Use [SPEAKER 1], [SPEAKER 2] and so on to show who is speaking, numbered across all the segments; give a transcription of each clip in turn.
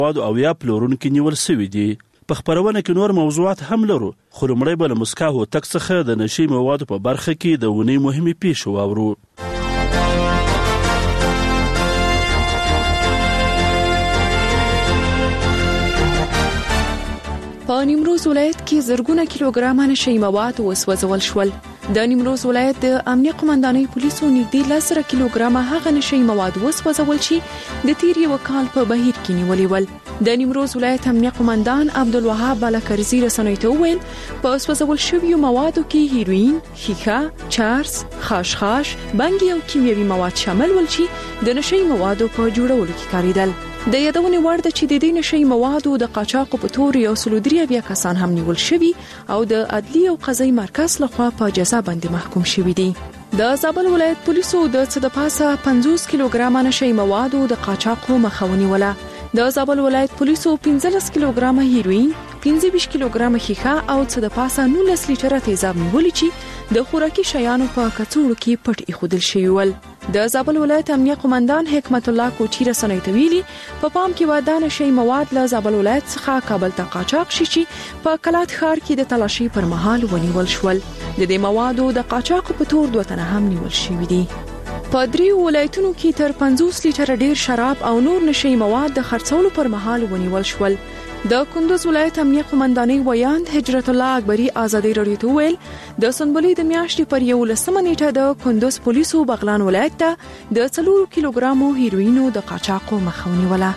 [SPEAKER 1] موادو او یا پلورونکي نیول سوي دي. په خپرونه کې نور موضوعات هم لرو، خو لومړی به له مسکا هوتک څخه د نشي موادو په برخه کې د اونۍ مهمې پیښې واورو.
[SPEAKER 2] په نیمروز ولایت کې زرګونه کیلوګرامه نشي مواد وسوځول شول. د نیمروز ولایت د امنیه قومندانۍ پولیسو نږدې 10 کیلوګرامه هغه نشي مواد وسوځول چې د تیر یو کال په بهیر کې نیولې ول. د نیمروز ولایت امنیه قومندان عبدالوهاب بالکرزي رسنیو ته وویل په وسوځول شویو موادو کې هیروین، ښیښه، چارس، خاشخاش، بنګي او کیمیاوي مواد شامل ول چې د نشي موادو په جوړولو کې کاریدل. د یادونې وړ ده چې د دې نشي موادو د قاچاقو په تور 103 کسان هم نیول شوي او د عدلي او قضایي مرکز لخوا په جزا باندې محکوم شوي دي. د زابل ولایت پولیسو د څه د پاسه 50 کیلوګرامه نشي موادو د قاچاقو مخه ونیوله. د زابل ولایت پولیسو 15 کیلوګرامه هیروین، 25 کیلوګرامه ښیښه او څه د پاسه 19 لیټره تیزاب نیولي چې د خوراکي شیانو په کڅوړو کې پټ ایښودل شوي ول. د زابل ولایت امنیه قومندان حکمت الله کوټی رسنیو ته ویلي په پام کې ودانه شي مواد له زابل ولایت څخه کابل ته قاچاق شي چې په کلات ښار کې د تلاشي پر مهال ونیول شول. د دې موادو د قاچاق په تور 2 تنه هم نیول شوي دي. په 3 ولایتونو کې تر 50 لیټره ډیر شراب او نور نشي مواد د خرڅولو پر مهال ونیول شول. د کندوز ولایت امنیه قومندانۍ ویاند هجرت الله اکبری ازادي رادیو ته ویل د سنبلې د میاشتې پر 11 نیټه د کندوز پولیسو بغلان ولایت ته د 4 کیلوګرامو هیروینو د قاچاقو مخه ونیوله.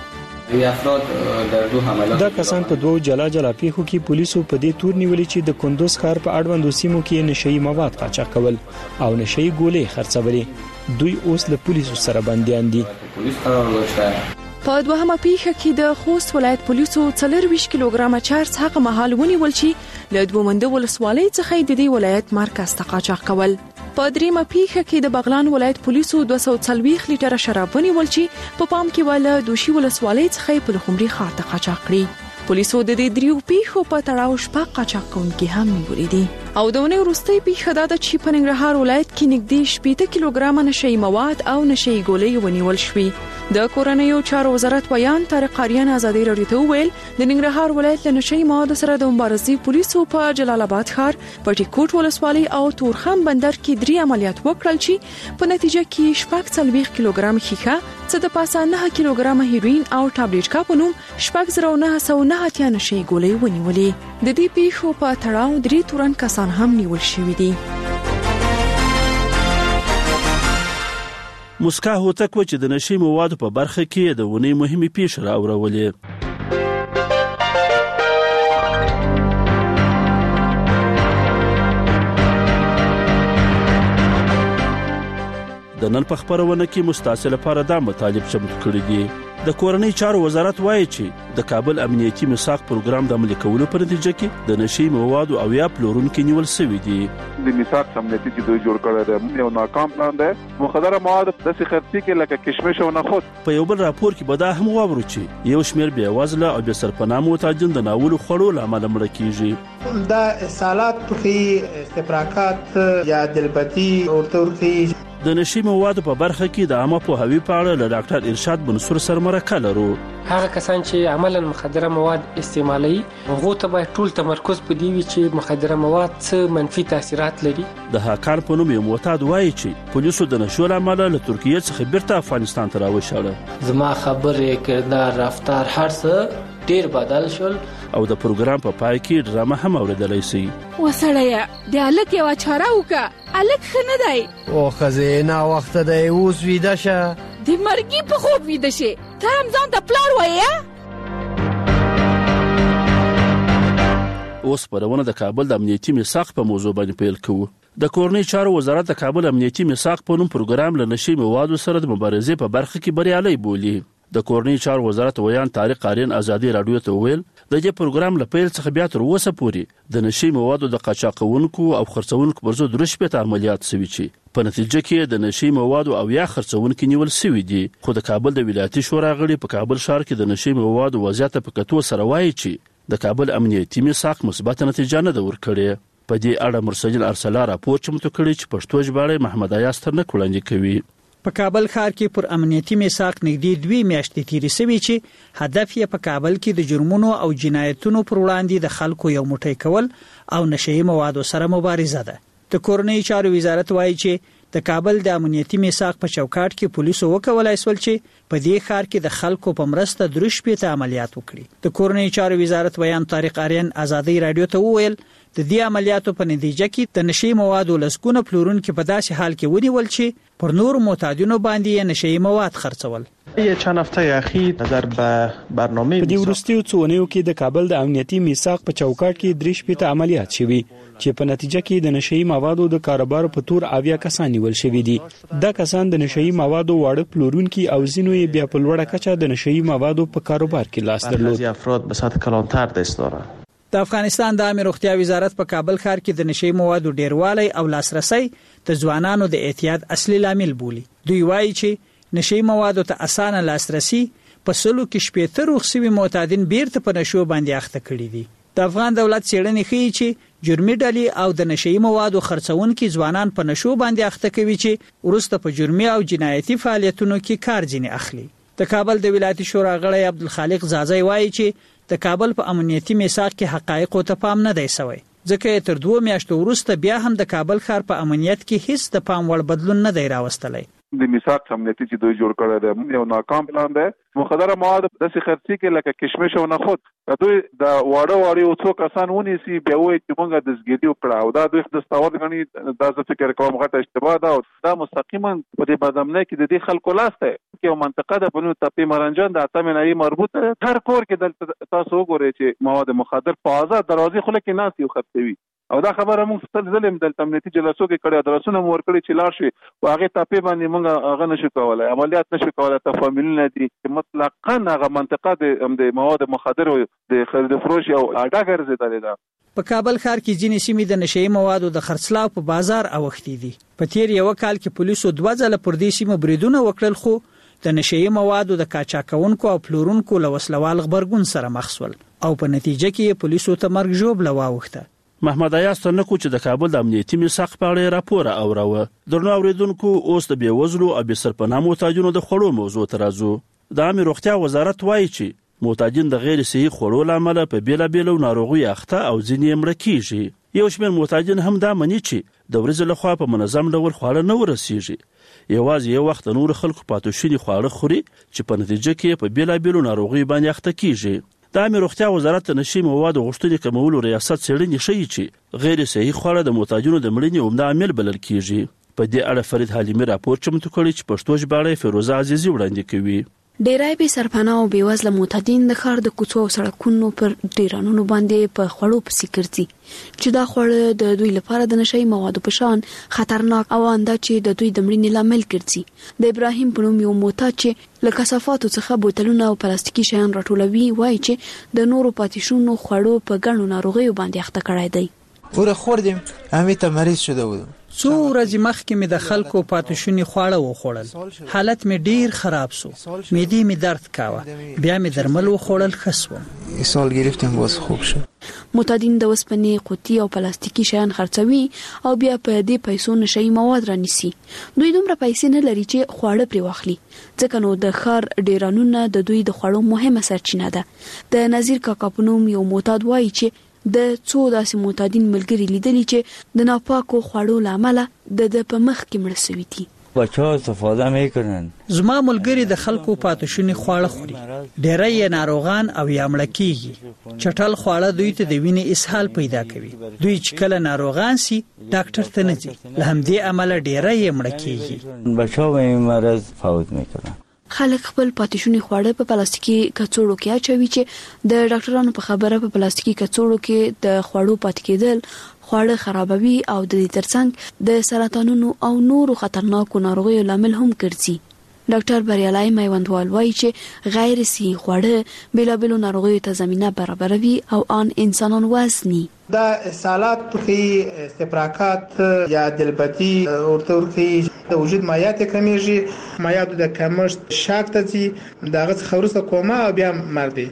[SPEAKER 3] دا کسان په 2 جلا جلا پیښو کې پولیسو په دې تور نیولې چې د کندوز ښار په اړوندو سیمو کې نشئی مواد قاچاق کول او نشئی ګولې خرڅولې. دوی اوس له پولیسو سره بنديان دي.
[SPEAKER 2] په دوهمه پیښه کې د خوست ولایت پولیسو 24 کیلوګرامه چارس هغه مهال ونیول چې له دومنده ولسوالۍ څخه د دې ولایت مرکز ته قاچاق کول. په دریمه پیښه کې د بغلان ولایت پولیسو 240 لیټره شراب ونیول چې په پام کې ول دوشي ولسوالۍ څخه په لخمري ښار ته قاچاق کړي. پولیسو د دې دریو پیښو په تړاو شپږ قاچاق کوونکي هم نیولي دي. او د ونې وروستۍ پیښه دا ده چې په ننګرهار ولایت کې نږدې 80 کیلوګرامه نشئی مواد او نشئی ګولۍ ونیول شوې. د کورنیو چارو وزارت ویان طارق قاریان ازادي رادیو ته ویل د ننګرهار ولایت له نشئی موادو سره د مبارزې پولیسو په جلال آباد ښار، پټي کوټ ولسوالۍ او تورخم بندر کې 3 عملیات وکړل چې په نتیجه کې 40 کیلوګرام ښیښه، څه د پاسه 9 کیلوګرام هیروین او ټابلیټ کا په نوم 4909 نشئی ګولۍ ونیولې. د دې پیښو په تړاو 3 تورن کسان هم نیول شوي دي.
[SPEAKER 1] مسکا هوتک و چې د نشي موادو په برخه کې د اونۍ مهمې پیښې راوړولې. د نن په خپرونه کې مستعصي لپاره دا مطالب چمتو کړي دي. د کورنۍ چارو وزارت وایي چې د کابل امنیتي میثاق پروګرام د عملي کولو په نتیجه کې د نشي موادو او یا پلورونکي نیول شوي دي.
[SPEAKER 4] د میثاق امنیتي چې دوی جوړ کړی دی یو ناکام پلان دی. مخدره مواد داسې خرڅي کې لکه کشمش او نخود.
[SPEAKER 1] په یو بل راپور کې به دا هم واورو چې یو شمېر بېوزله او بې سرپناه معتادین د ناولو خوړو له امله مړه کیږي.
[SPEAKER 5] دا اصالات پکې استفراقات یا دلبتي ورته ورکي.
[SPEAKER 1] د نشي موادو په برخه کې د عامه پوهاوي په اړه له ډاکټر ارشاد منصور سره مرکه لرو.
[SPEAKER 6] هغه کسان چې عملاً مخدره مواد استعمالوي هغه ته باید ټول تمرکز په دی وي چې مخدره مواد څه منفي تاثیرات لري.
[SPEAKER 1] د هاکان په نوم یو معتاد وایي چې پولیسو د نشو له امله له ترکیې څخه بیرته افغانستان ته راوشاړه.
[SPEAKER 7] زما خبرې کردار رفتار هر څه ډیر بدل شول.
[SPEAKER 1] او د پروګرام په پای کې ډرامه هم اوریدلای شي.
[SPEAKER 8] وسړیا د الک یو چاره وکا الک خنه دی
[SPEAKER 9] او خزینه وخت دی اوس ویده شه
[SPEAKER 8] د مرګي په خوب ویده شي ته هم ځان ته پلار وایې.
[SPEAKER 1] اوس پرونه د کابل د امنیتي میثاق په موضوع باندې پیل کوو. د کورنۍ چارو وزارت د کابل امنیتي میثاق په نوم پروګرام له نشي موادو سره د مبارزې په برخه کې بریالي بولي. د کورنۍ چارو وزارت ویان طارق قاریان ازادي رادیو ته ویل د دې پروګرام له پیل څخه بیا تر اوسه پورې د نشي موادو د قاچاقونکو او خرڅونکو پر ضد 3 عملیات شوي چې په نتیجه کې د نشي موادو او یا خرڅونکو نیول شوي دي. خو د کابل د ولایتي شورا غړي په کابل ښار کې د نشي موادو وضعیت په کتو سره وایي چې د کابل امنیتي میثاق مثبت نتیجه نه ده ورکړې. په دې اړه مرسجل ارسلا راپور چمتو کړی چې پښتو ژباړه محمد ایاز ترنک وړاندې کوي.
[SPEAKER 10] په کابل ښار کې پر امنیتي میثاق نږدې 2 میاشتې تیرې شوې چې هدف یې په کابل کې د جرمونو او جنایتونو پر وړاندې د خلکو یو موټی کول او نشئی موادو سره مبارزه ده. د کورنۍ چارو وزارت وایي چې د کابل د امنیتي میثاق په چوکاټ کې پولیسو وکولای شول چې په دې ښار کې د خلکو په مرسته درشپېته عملیات وکړي. د کورنۍ چارو وزارت ویان طارق آریان ازادي رادیو ته وویل د دې عملیاتو په نتیجه کې د نشئی موادو لسګونه پلورونکو په داسې حال کې ونیول چې پر نور معتادینو باندې نشئی مواد خرڅول.
[SPEAKER 11] چند هفته اخیر نظر به برنامه
[SPEAKER 3] په دې وروستیو څو اونیو کې د کابل د امنیتي میثاق په چوکاټ کې درشپېته عملیات شوي چې په نتیجه کې د نشئی موادو د کاروبار په تور 80 کسان نیول شوي دي. دا کسان د نشئی موادو واړه پلورونکي او ځینو یې بیا په لوړه کچه د نشئی موادو په کاروبار کې لاس درلود.
[SPEAKER 11] بعضی افراد به سطح کلانتر دست دارند.
[SPEAKER 10] د افغانستان د عامه روغتیا وزارت په کابل ښار کې د نشئی موادو ډیروالی او لاسرسي د ځوانانو د اعتیاد اصلي لامل بولي. دوی وایي چې نشئی موادو ته اسانه لاسرسي په سلو کې شپېته روغسوي معتادین بیرته په نشو باندې اخته کړي دي. د افغان دولت څېړنې ښیي چې جرمي ډلې او د نشئی موادو خرڅونکي ځوانان په نشو باندې اخته کوي چې ورسته په جرمي او جنایتي فعالیتونو کې کار ځینې اخلي. د کابل د ولایتي شورا غړی عبدالخالق زازی وایي چې د کابل په امنیتي میثاق کې حقایق ته پام نه دی شوی ځکه تر 2 میاشتو وروسته بیا هم د کابل ښار په امنیت کې هیڅ د پام وړ بدلون نه دی راوستلی.
[SPEAKER 4] د میثاق امنیتي چې دوی جوړ کړی دی یو ناکام پلان دی. مخدره مواد داسې خرڅي کې لکه کشمش او نخود دوی د واړه څو کسان ونیسي بیا وایي چې موږ دستګیري وکړه او دا دوی دستاورد غني. دا زه فکر کوم غټه اشتباه ده او دا مستقیما په دې بدامنۍ کې د دې خلکو لاس دی. یو منطقه ده په نوم تپې مرنجان د اتمه نړۍ مربوطه هر کور کې دلته تاسو وګورئ چې مواد مخدر په آزاد دروازې خله کې ناس یو خرڅوي او دا خبره موږ ستل ظلم د امنیتي جلسو کې کړی درسونه مور کړی چې لار شي او هغه تپې باندې موږ هغه نشو کولای عملیات نشو کولای تفاهمونه دي چې مطلقاً هغه منطقه د مواد مخدر او د خرید فروش او اډه ګرځیدلې ده.
[SPEAKER 10] په کابل ښار کې ځینې سیمې د نشئی موادو د خرڅلاو په بازار اوښتې دي. په تیر یو کال کې پولیسو 2 ځله پر دې سیمو بریدونه وکړل خو د نشئی موادو د قاچاقونکو او پلورونکو له وسلوال غبرګون سره مخ شول او په نتیجه کې پولیسو ته مرګ ژوبله واوښته.
[SPEAKER 1] محمد ایاز تنکو چې د کابل د امنیتي میثاق په اړه راپور اوروه. درنو اوریدونکو اوس د بیوزلو او بسرپناه معتادینو د خوړو موضوع ته راځو. د عامه روغتیا وزارت وایي چې معتادین د غیر صحي خوړو لامل په بیلابیلو ناروغیو اخته او ځینې مړه کیږي. یو شمېر معتادین هم دا مني چې د ورځې لخوا په منظم ډول خواړه نه ورسیږي. یوازې یو وخت نور خلکو پاتې شوي خواړه خوري چې په نتیجه کې په بیلابیلو ناروغیو باندې اخته کیږي. د عامه روغتیا وزارت د نشئی موادو غوښتنې کمولو ریاست څېړنې ښیي چې غیر صحي خواړه د معتادینو د مړینې عمده عامل بلل کیږي. په دې اړه فرید حلیمي راپور چمتو کړی چې پښتو ژباړه فیروزه عزیزي وړاندې کوي.
[SPEAKER 2] ډیری به سرپناه او بیوزله معتادین د ښار د کوڅو او سړکونو پر ډیرانونو باندې په خوړو پسې ګرځي چې دا خوړ د دوی لپاره د نشئی موادو په شان خطرناک او انده چې د دوی د مړینې لامل ګرځي. د ابراهیم په نوم یو معتاد چې له کثافاتو څخه بوتلونه او پلاستیکي شیان راټولوي وایي چې د نورو پاتې شونو خوړو په ګڼو ناروغیو باندې اخته کړی دی.
[SPEAKER 9] ور خوردیم همې ته مریض شده بودم.
[SPEAKER 10] څو ورځې مخکې مې د خلکو پاتې شوني خواړه وخوړل. حالت مې ډیر خراب شو. معدې مې درد کاوه. بیا مې درمل وخوړل ښه شوم.
[SPEAKER 9] این سال گرفتم باز خوب شد.
[SPEAKER 2] معتادین د وسپنې قوطي او پلاستیکي شیان خرڅوي او بیا په دې پیسو نشئی مواد رانیسي. دوی دومره پیسې نه لري چې خواړه پرې واخلي ځکه نو د ښار ډیرانونه د دوی د خوړو مهمه سرچینه ده. د نظیر کاکا په نوم یو معتاد وایي چې د څو داسې معتادین ملګري لیدلي چې د ناپاکو خوړو له امله د په مخ کې مړه شوي دي.
[SPEAKER 12] بچه‌ها استفاده میکنن.
[SPEAKER 10] زما ملګری د خلکو پاتې شوني خواړه خوري. ډیری یې ناروغان او یا مړه کیږي. چټل خواړه دوی ته د وینې اسهال پیدا کوي. دوی چې کله ناروغان سي ډاکټر ته نه ځي. له همدې امله ډیری یې مړه کیږي.
[SPEAKER 12] بچه‌ها این مرض فوت میکنن.
[SPEAKER 2] خلک خپل پاتې شوني خواړه په پلاستیکي کڅوړو کې اچوي چې د ډاکټرانو په خبره په پلاستیکي کڅوړو کې د خوړو پاتې کېدل خواړه خرابوي او د دې ترڅنګ د سرطانونو او نورو خطرناکو ناروغیو لامل هم ګرځي. ډاکټر بریالای میوندوال وایي چې غیر صحي خواړه بیلابیلو ناروغیو ته زمینه برابروي او ان انسانان وزني.
[SPEAKER 5] دا اسهالات توخی استفراقات یا دلبتی ورته ورکی د وجود مایعات کمیږي. مایعات د کمښت شاک ته ځي دغه څخه ورسره کومه او بیا مرګ دی.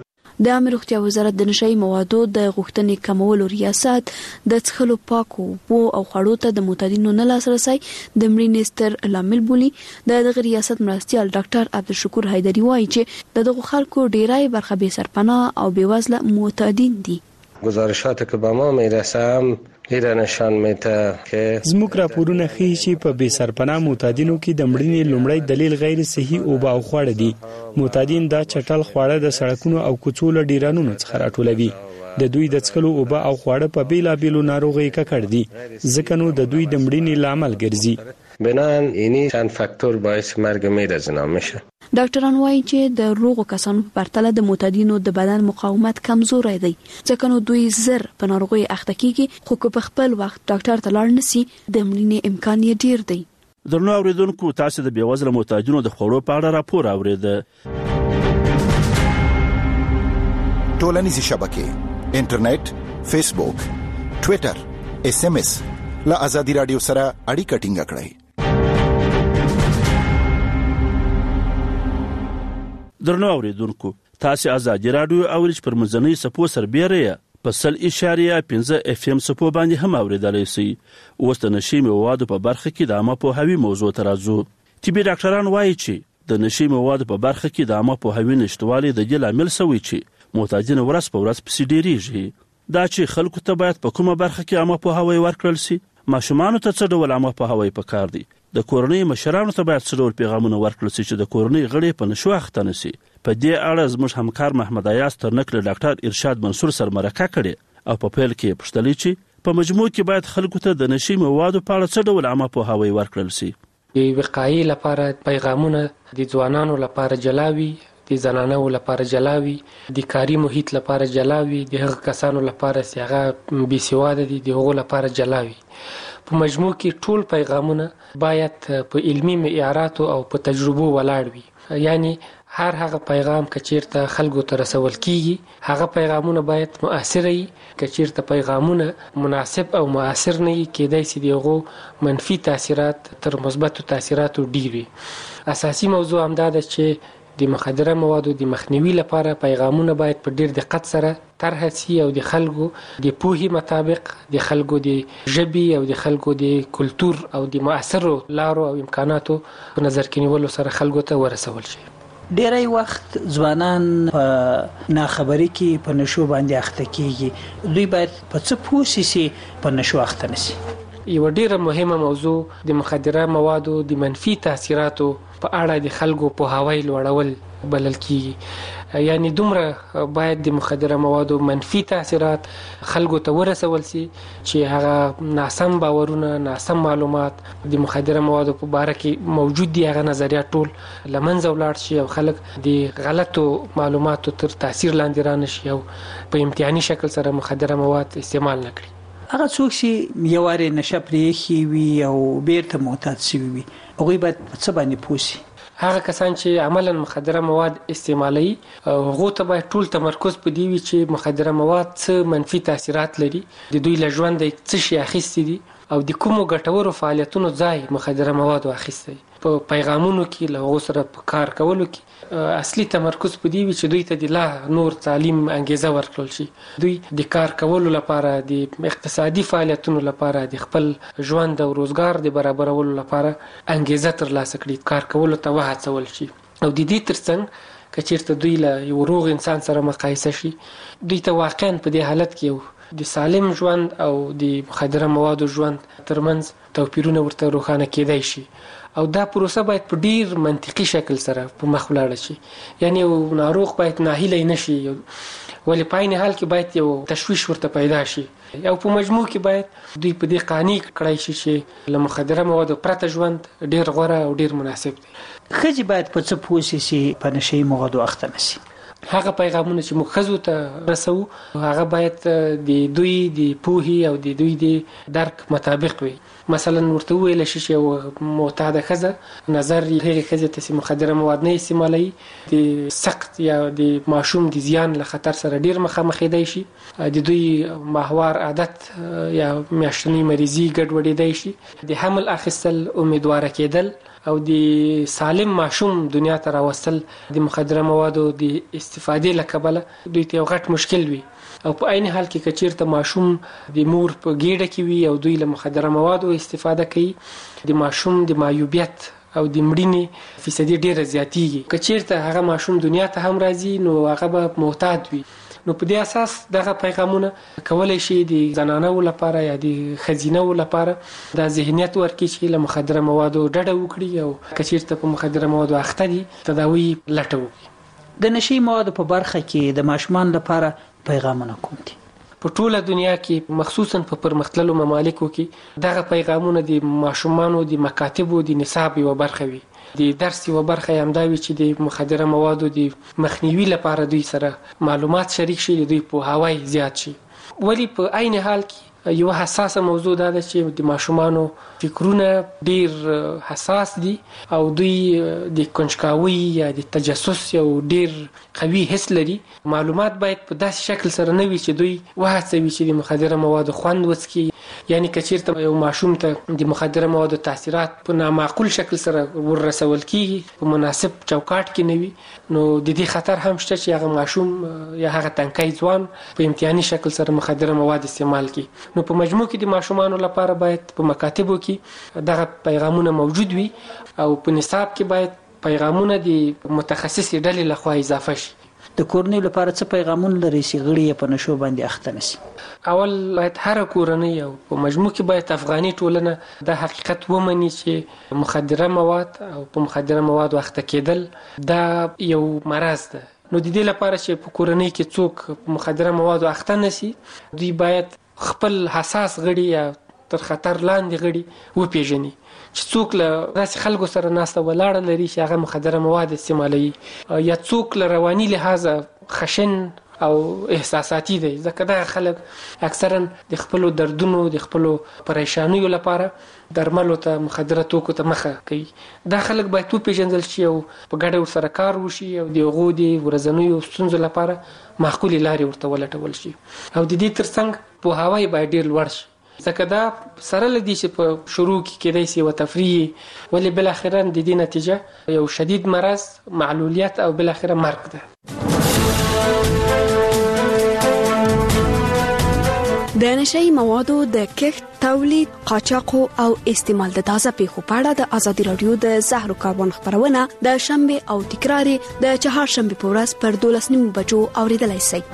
[SPEAKER 13] د عامه روغتیا وزارت د نشئی موادو د غوښتنې کمولو ریاست د څښلو پاکو اوبو او خوړو ته د معتادینو نه لاسرسی د مړینې ستر لامل بولي. د دغه ریاست مرستیال ډاکټر عبدالشکور حیدری وایي چې دغه خلکو ډیری برخه بې سرپناه او بې وزله معتادین دي.
[SPEAKER 14] گزارشات که به ما میرسه هم ایره نشان میده که
[SPEAKER 3] زموږ راپورونه ښیي چې په بې سرپناه معتادینو کې د مړینې لومړی دلیل غیر صحي اوبه او خواړه دي. معتادین دا چټل خواړه د سړکونو او کوڅو له ډیرانونو څخه راټولوي. د دوی د څښلو اوبه او خواړه په بیلابیلو ناروغیو ککړ دي، ځکه نو د دوی د مړینې لامل ګرځي.
[SPEAKER 14] بنان اینی چند فاکتور باعث مرگ میرزنا میشه.
[SPEAKER 13] ډاکټران وایي چې د روغو کسانو په پرتله د معتادینو د بدن مقاومت کمزوری دی، ځکه نو دوی زر په ناروغۍ اخته کیږي، خو که په خپل وخت ډاکټر ته لاړ نشي د مړینې امکان یې ډیر دی.
[SPEAKER 1] درنو اوریدونکو، تاسو د بېوزله معتادینو د خوړو په اړه راپور اورېده.
[SPEAKER 15] ټولنیزې شبکې، انټرنیټ، فیسبوک، ټویټر، SMS له آزادي رادیو سره اړیکه ټینګه کړئ.
[SPEAKER 1] درنو اوریدونکو، تاسو آزادي رادیو اورئ پر منځنۍ سپو سربېره په 100.5 FM سپو باندې هم اوریدلای شئ. اوس د نشي موادو په برخه کې د عامه پوهاوي موضوع ته راځو. طبي ډاکټران وایي چې د نشي موادو په برخه کې د عامه پوهاوي نشټوالي د دې لامل شوی چې معتادین ورځ په ورځ پسې ډیریږي. دا چې خلکو ته باید په کومه برخه کې عامه پوهاوی ورکړل شي. ماشومانو ته څه ډول عامه پوهاوی پکار دی؟ د کورنۍ مشرانو ته باید څه ډول پیغامونه ورکړل شي چې د کورنۍ غړي په نشو اخته نشي؟ په دې اړه زموږ همکار محمد ایاز ترنک له ډاکټر ارشاد منصور سره مرکه کړې او په پیل کې پوښتلې چې په مجموع کې باید خلکو ته د نشي موادو په اړه څه ډول عامه پوهاوی ورکړل شي.
[SPEAKER 6] د وقایې لپاره پیغامونه د ځوانانو لپاره جلاوي، د زنانو لپاره جلاوي، د کاري محیط لپاره جلاوي، د هغه کسانو لپاره چې هغه بې سواده دي د هغو لپاره جلاوي. په مجموع کې ټول پیغامونه باید په علمي معیاراتو او په تجربو ولاړ وي. یعنی هر هغه پیغام که چیرته خلکو ته رسول کیږي هغه پیغامونه باید مؤثر وي. که چیرته پیغامونه مناسب او مؤثر نه وي کېدای شي دغه منفي تاثیرات تر مثبتو تاثیراتو ډیر وي. اساسي موضوع همدا ده چې د مخدره موادو د مخنیوي لپاره پیغامونه باید په ډیر دقت سره طرح شي او د خلکو د پوهې مطابق د خلکو د ژبې او د خلکو د کلتور او د مؤثرو لارو او امکاناتو په نظر کې نیولو سره خلکو ته ورسول شي.
[SPEAKER 10] ډیری وخت ځوانان په ناخبرۍ کې په نشو باندې اخته کیږي. دوی باید په څه پوه شي په نشو اخته نشي؟
[SPEAKER 6] یو ډیره مهمه موضوع د مخدره موادو د منفي تاثیراتو په اړه د خلکو پوهاوی لوړول بلل کیږي. یعنی دومره باید د مخدره موادو منفي تاثیرات خلکو ته ورسول شي چې هغه ناسم باورونه، ناسم معلومات د مخدره موادو په باره کې موجود دي، هغه نظریات ټول لمنځه ولاړ شي او خلک د غلطو معلوماتو تر تاثیر لاندې رانشي او په امتحاني شکل سره مخدره مواد استعمال نه کړي.
[SPEAKER 10] هغه څوک چې یو واره نشه پرېښي وي او بیرته معتاد شوي وي هغوی باید په څه باندې پوه شي؟
[SPEAKER 6] هغه کسان چې عملا مخدره مواد استعمالوي هغو ته باید ټول تمرکز په دې وي چې مخدره مواد څه منفي تاثیرات لري، د دوی له ژونده څه شي اخیستي دي او د کومو ګټورو فعالیتونو ځای مخدره موادو اخیستی. په پیغامونو کې له هغو سره په کار کولو کې اصلي تمرکز په دې وي چې دوی ته د لا نور تعلیم انګیزه ورکړل شي، دوی د کار کولو لپاره، د اقتصادي فعالیتونو لپاره، د خپل ژوند او روزګار د برابرولو لپاره انګیزه ترلاسه کړي، کار کولو ته وهڅول شي. او د دې ترڅنګ که چیرته دوی له یو روغ انسان سره مقایسه شي دوی ته واقعا په دې حالت کې یو د سالم ژوند او د مخدره موادو ژوند ترمنځ توپیرونه ورته روښانه کېدای شي. او دا پروسه باید په ډیر منطقي شکل سره په مخ ولاړه شي. یعنی یو ناروغ باید ناهیلی نشي، ولې په عین حال کې باید یو تشویش ورته پیدا شي. او په مجموع کې باید دوی په دې قانع کړای شي چې له مخدره موادو پرته ژوند ډیر غوره او ډیر مناسب دی.
[SPEAKER 10] ښځې باید په څه پوه شي چې په نشهیي موادو اخته نشي؟
[SPEAKER 6] هغه پیغامونه چې موږ ښځو ته رسوو هغه باید د دوی د پوهې او د دوی د درک مطابق وي. مثلا ورته وویل شي چې یو معتاده ښځه نظر هغې ښځې ته چې مخدره مواد نه استعمالوي د سخت یا د ماشوم د زیان له خطر سره ډیر مخامخېدی شي، د دوی ماهوار عادت یا میاشتنۍ مریضي ګډوډېدی شي، د حمل اخیستل امیدواره کېدل او د سالم ماشوم دنیا ته راوستل د مخدره موادو د استفادې له کبله دوی ته یو غټ مشکل وي او په عین حال کې کچیرته ماشوم د مور په ګیډه کې وي او دوی له مخدره موادو استفاده کوي د ماشوم د معیوبیت او د مړینې فیصدي ډیره زیاتیږي. کچیرته هغه ماشوم دنیا ته هم راځي نو هغه به محتاط وي. نو په دې اساس دغه پیغامونه کولای شي د زنانو لپاره یا د ښځینو لپاره دا ذهنیت ورکړي چې له مخدره موادو ډډه وکړي او کچیرته په مخدره موادو اخته دي تداوی لټه وکړي.
[SPEAKER 10] د نشي موادو په برخه کې د ماشومان لپاره پیغامونه کوم دي؟
[SPEAKER 6] په ټوله دنیا کې مخصوصا په پرمختللو ممالکو کې دغه پیغامونه د ماشومانو د مکاتبو د نصاب یوه برخه وي. د درس یوه برخه یې همدا وي چې د مخدره موادو د مخنیوي لپاره دوی سره معلومات شریک شي، د دوی پوهاوی زیات شي. ولی په عین حال کې یوه حساسه موضوع دا ده چې د ماشومانو فکرونه ډیر حساس دي او دوی د کنجکاوي یا د تجسس یو ډیر قوي حس لري. معلومات باید په داسې شکل سره نه وي چې دوی وهڅوي چې د مخدره موادو خوند وڅکي. یعنی کچیرته یو ماشوم ته د مخدره موادو تاثیرات په نامعقول شکل سره ورسول کیږي، په مناسب چوکاټ کې نه وي، نو د دې خطر هم شته چې هغه ماشوم یا هغه تنکی ځوان په امتحاني شکل سره مخدره مواد استعمال کړي. نو په مجموع کې د ماشومانو لپاره باید په مکاتبو کې دغه پیغامونه موجود وي او په نصاب کې باید پیغامونه د متخصصې ډلې لخوا اضافه شي.
[SPEAKER 10] د کورنۍ لپاره څه پیغامونه لري چې غړي یې په نشو باندې اخته نشي؟
[SPEAKER 6] اول باید هر کورنۍ او په مجموع کې باید افغاني ټولنه د حقیقت ومني چې مخدره مواد او په مخدره موادو اخته کېدل دا یو مرض ده. نو د دې لپاره چې په کورنۍ کې څوک په مخدره موادو اخته نشي، دوی باید خپل حساس غړي یا تر خطر لاندې غړي وپیژني چې څوک له داسې خلکو سره ناسته ولاړه لري چې هغه مخدره مواد استعمالوي، یا څوک له رواني لحاظه خشن او احساساتي دی. ځکه دغه خلک اکثرا د خپلو دردونو د خپلو پریشانیو لپاره درملو ته مخدره توکو ته مخه کوي. دا خلک باید وپیژندل شي او په ګډه ورسره کار وشي او د هغو د ورځنیو ستونزو لپاره معقولې لارې ورته ولټول شي. او د دې ترڅنګ پوهاوی باید ډېر لوړ شي، ځکه دا سره له دې چې په شروع کې کېدای شي یوه تفریح، ولې بالاخره د دې نتیجه یو شدید مرض، معلولیت او بالاخره مرګ ده.
[SPEAKER 13] د نشئی موادو د کښت، تولید، قاچاق او استعمال د تازه پیښو په اړه د ازادي رادیو د زهرو کاربن خبرونه د شنبه او تکرار د چهارشنبه په ورځ پر 12:30 بجو اوریدلای شئ.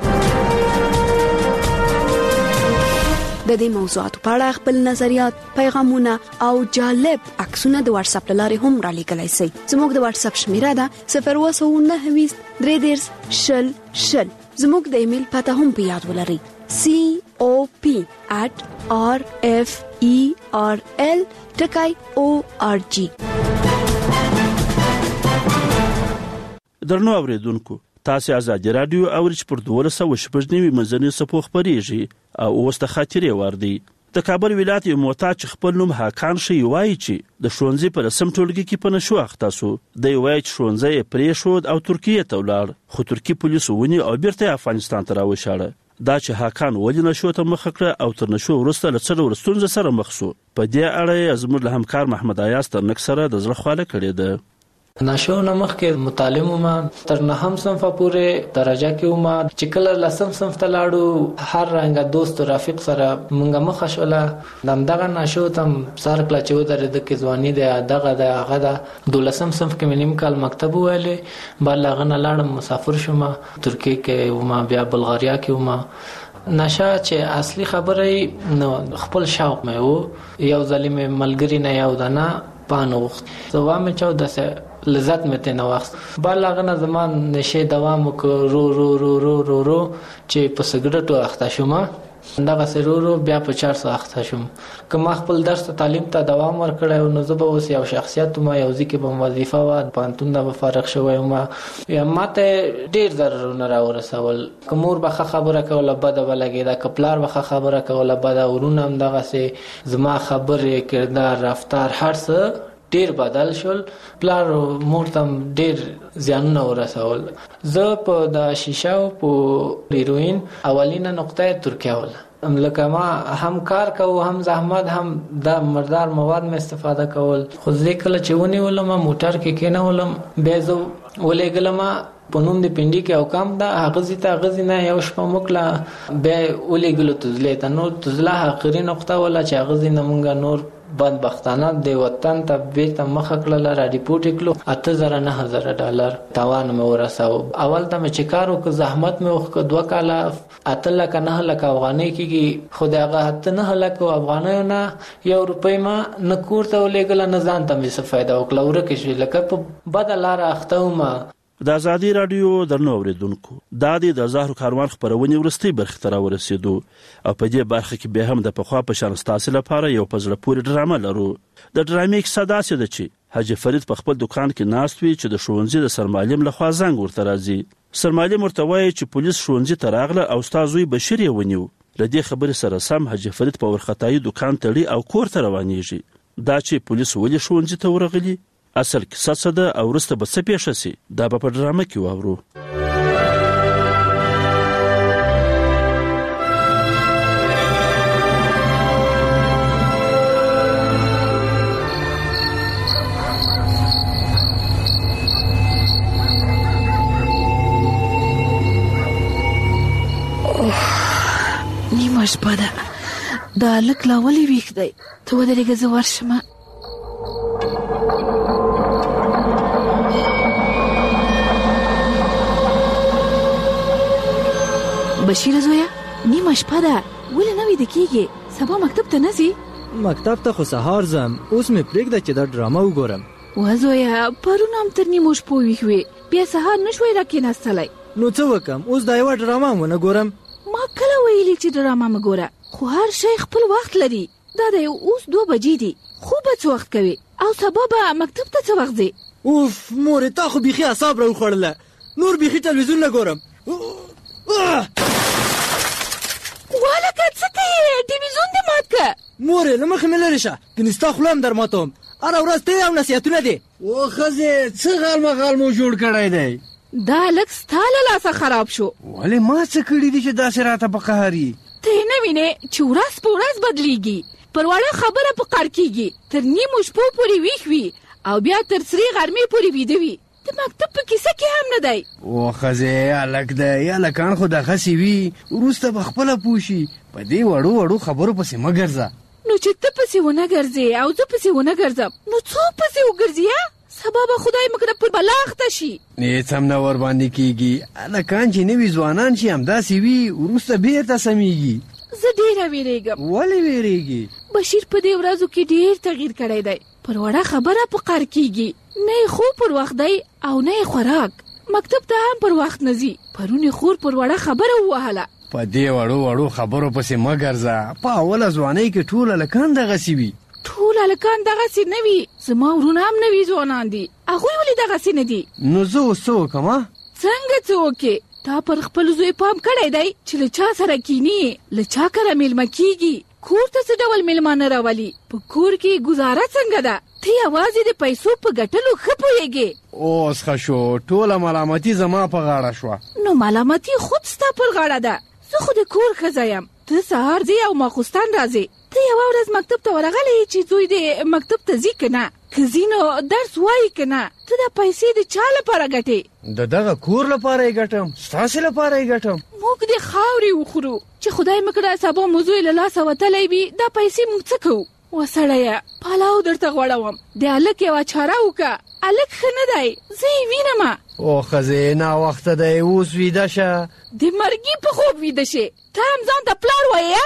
[SPEAKER 13] د دې موضوعاتو په اړه خپل نظریات، پیغامونه او جالب عکسونه د واتس اپ لارې هم را لیږلای شئ. زموږ د واتس اپ شمیره ده 029 310 000. زموږ د ایمیل پته هم په یاد ولرئ: cop@referl.org.
[SPEAKER 1] درنو اوریدونکو، تاسو ازادي رادیو اورچ پر 1290 منځنی صفو خبريږي او اوس د خاطرې وار دی. د کابل ولایت یو محتاج خپل نوم حاکان شي وایي چې د شونځي پر سم ټولګي کې په نشو اخته سو. د وایي شونځي پرې شو او ترکیه ته ولاړ، خو ترکی پولیسو ونی او بیرته افغانستان ته راوښاړه. دا چې حاکان ولې نشو ته مخ کړ او تر نشو ورسته له څلور ورستونځ سره مخ سو. په دې اړه زموږ له همکار محمد ایاز تر نکسره د زړه خواله کړې ده.
[SPEAKER 7] نشو نمخ کې متعلم ما تر نهم صنف پورې درجه کې ما چې کله لسم صنف ته لاړو، هر رنګه دوست او رفیق سره مونږه مخ شوله. دغه نشو تم سر کله چې ودرې د کې ځواني د هغه د 12 صنف کې منیم کال مکتب ویلې، بلغه نه لاړم مسافر شوم ترکیه کې او ما بیا بلغاریا کې ما نشه چې اصلي خبره نو خپل شوق مې وو. یو ظالم ملګری نه یو دنا پانو زوام چاو دسه لذت مې ته نو وخت بلغه نه زمان نشه دوام وکړو رو رو رو رو رو رو چې په سګرټو اخته شوم. دغه سرورو بیا په 400 اخته شوم. کوم خپل درس تعلیم ته دوام ورکړم نو زه به اوس یو شخصیت ما یو ځکه په وظیفه و پانتون د فارغ شوم یا ماته ډیر ضررونه راورسول. کومور به خبره کوله بده ولګي دا کپلار به خبره کوله بده ورونه هم دغه سي زما خبره کردار رفتار هر څه ډیر بدل شول. پلار مورتم ډیر زیانونه ورسول. زه په د شیشه او په هیروین اولینه نقطه ترکیه وله لکه ما هم کار کوو هم زحمت هم د مردار مواد مې استفاده کول. خو ځکه کله چې ونیولم موټر کې کېنولم بیا زه ولېږلم په نوم د پنډي کې او کام دا هغه ته غزي نه یو شپه موکله بیا ولېږلو تزلې ته. نو تزله آخري نقطه ولا چې هغه نه مونږ نور بدبختانه د وطن ته بیرته مخه کړله را ریپورټ کړو 8,000 $9,000 تاوان مې ورساو. اول ته مې چې کار وکړ زحمت مې وکړ 2 کاله 8,000 افغانۍ کېږي خو د هغه 8,000 افغانیو نه ₹1 ما نه کور ته ولېږله نه ځان ته مې څه فایده وکړه ورکه شوې لکه په بده لاره اخته وم.
[SPEAKER 1] د ازادي رادیو درنو اوریدونکو دا د زهرو کاروان خبرونه ورستي برخه تر ورسېدو او په دې برخه کې به هم د پخوا په شان ستاسو لپاره یو پزړه پوری ډرامه لرو. د ډرامې کیسه داسې ده چې حاجی فرید په خپل دکان کې ناست وي چې د شونځي د سرمعلم لخوا زنګ ورته راځي. سرمعلم ورته وایي چې پولیس شونځي ته راغله او استاد زوی بشیر یې ونیو. لدې خبرې سره سم حاجی فرید په ورختای دکان تړي او کور ته روانېږي. دا چې پولیس ولې شونځي ته ورغلي اصل کیسه څه ده او وروسته به څه پیښه سي دا به په ډرامه کې واورو.
[SPEAKER 16] نیمه شپه ده دا هلک لا ولې ویښ دی؟ ته ودرېږه زه ورشمه. بشیر زویا نیمه شپه ده ولې نه ویده کېږې؟ سبا مکتب ته نه ځې؟
[SPEAKER 17] مکتب ته خو سهار ځم اوس مې پرېږده چې دا ډرامه وګورم.
[SPEAKER 16] وا زویا پرون هم تر نیمو شپو ویښ وې بیا سهار نه شوی راکېناستلی.
[SPEAKER 17] نو څه وکم اوس دا یوه ډرامه هم ونه ګورم؟
[SPEAKER 16] ما کله ویلي چې ډرامه مه ګوره خو هر شی خپل وخت لري. دا دی اوس 2 بجې دي خوب به څه وخت کوې او سبا به مکتب ته څه وخت ځې؟
[SPEAKER 17] اوف مورې تا خو بیخي اعصاب راوخوړله نور بیخي تلویزیون نه ګورم.
[SPEAKER 16] والکه څه کوې ټلویزیون دې مات که.
[SPEAKER 17] مورې له مخې مې لرې شه کنې ستا خوله هم در ماتوم. هره ورځ ته هم نصیحتونه دي.
[SPEAKER 18] او ښځې څه غال مغال مو جوړ کړی دی؟
[SPEAKER 16] دا لږ ستا له لاسه خراب شو.
[SPEAKER 18] ولې ما څه کړي دي چې داسې راته په قهر یې؟
[SPEAKER 16] ته یې نه وینې چې ورځ په ورځ بدلیږي پر وړه خبره په قهر کېږي تر نیمو شپو پورې ویښ وي او بیا تر سرې غرمې پورې ویده وي. د مکتب په کیسه کې هم نه دی.
[SPEAKER 18] او ښځې هلک دی هلکان خو دغسې وي وروسته به خپله پوه شي. په دې وړو وړو خبرو پسې مه ګرځه.
[SPEAKER 16] نو چې ته پسې ونه ګرځې او زه پسې ونه ګرځم نو څوک پسې وګرځي؟ سبا به خدای مکړه په بلا اخته شي.
[SPEAKER 18] هېڅ هم نه ورباندې کېږي. هلکان چې نوي ځوانان چې همداسې وي وروسته بېرته سمیږي.
[SPEAKER 16] زه ډېره وېرېږم.
[SPEAKER 18] ولې وېرېږي؟
[SPEAKER 16] بشیر په دې ورځو کې ډېر تغییر کړی دی. پر وړه خبره په قهر کېږي. نه یې خوب پر وخت دی او نه یې خوراک. مکتب ته هم پر وخت نه ځي. پرون یې خور پر وړه خبره ووهله.
[SPEAKER 18] په دې وړو وړو خبرو پسې مه ګرځه. په اوله ځوانۍ کې ټول هلکان دغسې وي.
[SPEAKER 16] ټول هلکان دغسې نه وي. زما ورونه هم نوي ځوانان دي هغوی ولې دغسې نه دي؟
[SPEAKER 18] نو زه اوس څه وکړم؟
[SPEAKER 16] څنګه څه وکړې؟ تا پر خپل زوی پام کړی دی چې له چا سره کینی له چا کره میلمه کېږي کور ته څه ډول میلمانه راولي په کور کې ګزاره څنګه ده؟ ته یوازې د پیسو په ګټلو ښه پوهېږې.
[SPEAKER 18] اوس ښه شو ټوله ملامتي زما په غاړه شوه.
[SPEAKER 16] نو ملامتي خود ستا پر غاړه ده. زه خو د کور ښځه یم. ته سهار ځې او ماخوستان راځې. ته یوه ورځ مکتب ته ورغلی چې زوی دې مکتب ته ځي که نه؟ که ځي نو درس وایي که نه؟ ته دا پیسې د چا لپاره ګټې؟
[SPEAKER 18] د دغه کور لپاره یې ګټم ستاسې لپاره یې ګټم.
[SPEAKER 16] موږ د خاورې وخورو چې خدای مکړه سبا مو زوی له لاسه وتلی وي دا پیسې موږ څه کوو؟ وسړیه پلاو درته غوړوم د هلک یوه چاره وکړه. هلک ښه نه دی زه یې وینمه.
[SPEAKER 18] او ښځې ناوخته دی اوس ویده شه.
[SPEAKER 16] د مرګي په خوب ویده شې. ته هم ځان ته پلار وایې؟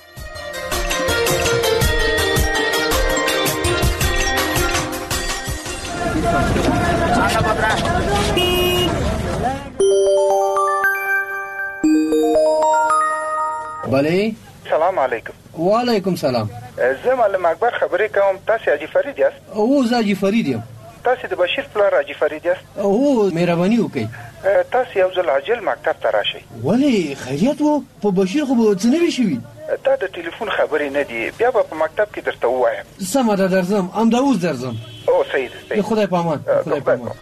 [SPEAKER 18] بله
[SPEAKER 19] سلام علیکم.
[SPEAKER 18] وعلیکم سلام.
[SPEAKER 19] زه معلم اکبر خبرې کوم. تاسې حاجي فرید یاست؟
[SPEAKER 18] او زه حاجي فرید یم.
[SPEAKER 19] تاسې د بشیر پلار حاجي فرید یاست؟
[SPEAKER 18] او مهرباني وکړئ
[SPEAKER 19] تاسې یو ځل عاجل مکتب ته راشئ.
[SPEAKER 18] ولې خیریت و؟ په بشیر خو به څه نه وي شوي؟
[SPEAKER 19] دا د ټلیفون خبرې نه دي بیا به په مکتب کې درته ووایم.
[SPEAKER 18] سمه ده درځم همدا اوس درځم.
[SPEAKER 19] او صحیح ده.
[SPEAKER 18] د خدای په امان. خدای په امان.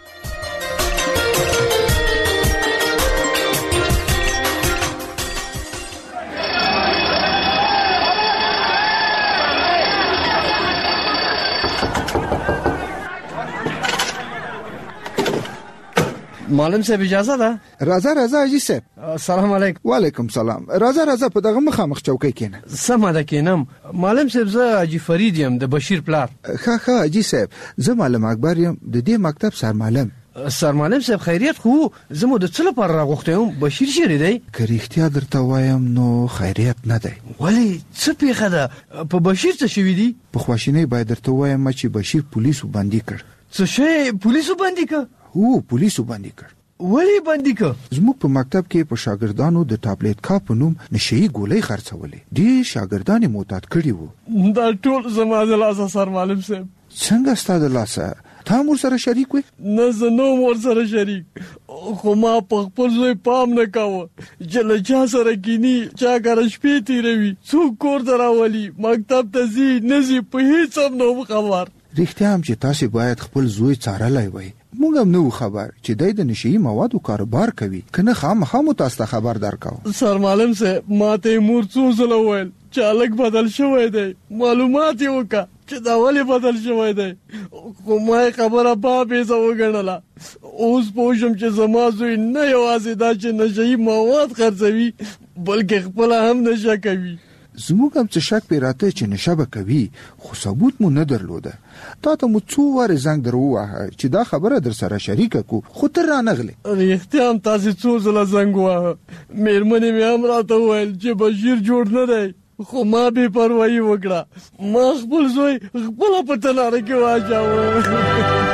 [SPEAKER 18] معلم صاحب اجازه ده؟
[SPEAKER 20] راځه حاجی صاحب.
[SPEAKER 18] السلام علیکم.
[SPEAKER 20] وعلیکم سلام. راځه په دغه مخامخ چوکۍ کېنه.
[SPEAKER 18] سمه ده کېنم. معلم صاحب زه حاجی فرید یم د بشیر پلار.
[SPEAKER 20] ښه حاجی صاحب زه معلم اکبر یم د دې مکتب سرمعلم.
[SPEAKER 18] سرمعلم صاحب خیریت خو زمو د څه لپاره راغوښتی یم بشیر چیرې دی؟
[SPEAKER 20] که رښتیا درته وایم نو خیریت نه دی.
[SPEAKER 18] ولې څه پیښه ده؟ په بشیر څه شوي دي؟
[SPEAKER 20] په خواشینۍ باید درته وایم چې بشیر پولیسو بندي کړ.
[SPEAKER 18] څه شی پولیسو بندي کړ؟
[SPEAKER 20] هو پولیسو بندي کړ.
[SPEAKER 18] ولې بندي کړ؟
[SPEAKER 20] زموږ په مکتب کې په شاګردانو د ټابلیټ کا په نوم نشئی ګولۍ خرڅولې. دې شاګردان معتاد کړي وو.
[SPEAKER 18] دا ټول زما د لاسه سرمعلم صاحب.
[SPEAKER 20] څنګه ستا د لاسه؟ تا مور سره شریک وې؟
[SPEAKER 18] نه زه نوم ورسره شریک، خو ما په خپل زوی پام نه کاوه چې له چا سره کینی، چا کره شپې تیروي، څوک کور ته راولي، مکتب ته ځي نه ځي، په هېڅ هم نه خبر.
[SPEAKER 20] رښتیا هم چې تاسې باید خپل زوی څارلی وای. موږ هم نه وو خبر چې دی د نشئی موادو کاروبار کوي، که نه خامخا مو تاسو ته خبر درکاو.
[SPEAKER 18] سرمعلم صاحب ما ته مور څو ځله وویل چې هلک بدل شوی دی، معلومات یې وکړه چې دا ولې بدل شوی دی، خو ما یې خبره بابیزه وګڼله. اوس پوه شم چې زما زوی نه یوازې دا چې نشئی مواد خرڅوي بلکې خپله هم نشه کوي.
[SPEAKER 20] زموږ هم څه شک پې راته چې نشه به کوي، خو ثبوت مو نه درلوده. تا ته مو څو وارې زنګ در وواهه چې دا خبره در سره شریکه کو، خو ته رانغلې.
[SPEAKER 18] رښتیا هم تاسې څو ځله زنګ وواهه، مېرمنې مې هم راته وویل چې بشیر جوړ نه دی، خو ما بې پروایي وکړه، ما خپل زوی خپله په تناره کې واچاوه.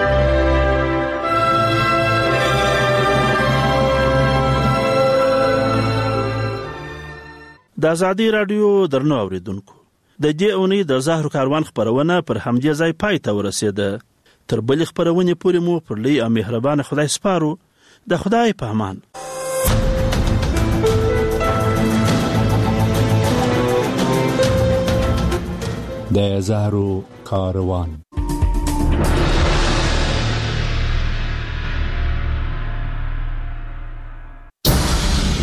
[SPEAKER 1] د ازادي رادیو درنو اوریدونکو، د دې اونۍ د زهرو کاروان خبرونه پر همدې ځای پای ته ورسېده. تر بلې خبرونې پورې مو پر لوی او مهربان خدای سپارو. د خدای په امان.
[SPEAKER 21] د زهرو کاروان.